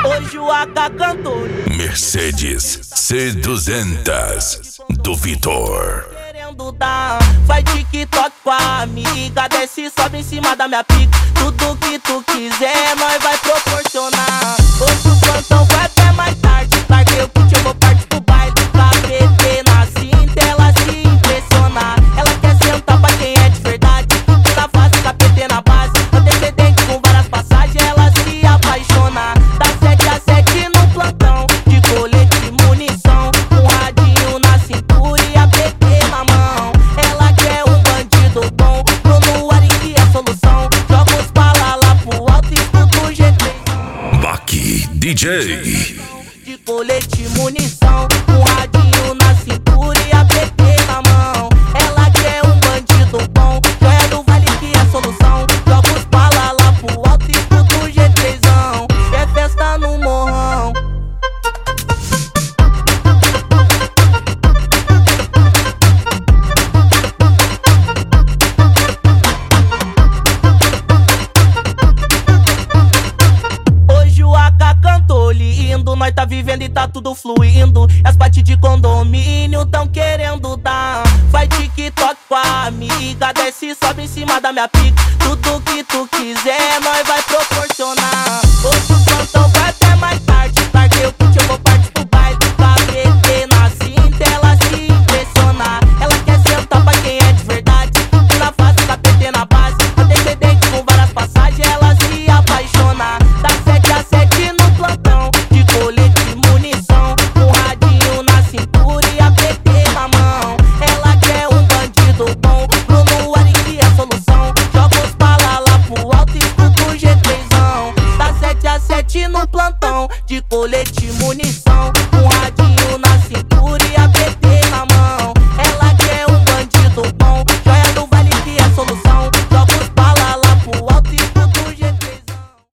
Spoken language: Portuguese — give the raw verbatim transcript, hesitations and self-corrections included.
Hoje o A K cantou. Mercedes C duzentos do Vitor. Querendo dar, faz TikTok com a amiga, desce e sobe em cima da minha pica. Tudo que tu quiser, nós vai proporcionar. Hoje o plantão vai até mais tarde. Larguei o kit, eu vou partir pro baile. K P T na cinta, ela se impressionar. Ela quer sentar pra quem é de verdade. Tá fácil, K P T na base. Antecedente com várias passagens, ela se apaixona. Da sete a sete no plantão, de colete e munição, um radinho na cintura e a P T na mão. Ela quer um bandido bom, Bruno Aringue é a solução. Joga os bala lá pro alto e escuta o G três. Baki D J. De colete e munição, um radinho na cintura e a P T na mão. Ela quer um bandido bom, joia do vale que é a solução. Joga os bala lá pro alto e escuta o G três. É festa no morrão. Hoje o A K cantou lindo, nós tá vivendo e tá tudo fluindo. As partes de condomínio tão querendo dar. Faz TikTok com a amiga, desce e sobe em cima da minha pica. Tudo que tu quiser, nós vai proporcionar. Hoje o plantão vai até mais tarde. Larguei o kit, eu vou partir pro baile. K P T na cinta, ela se impressionar. Ela quer sentar pra quem é de verdade. Na face, K P T na base. Antecedente com várias passagens, ela se apaixona. Da sete a sete no plantão, de colete e munição, um radinho na cintura e a P T na mão. Ela quer um bandido bom, Bruno Aringue é a solução. Joga os bala lá pro alto e escuta o G três. Da sete a sete no plantão, de colete e munição.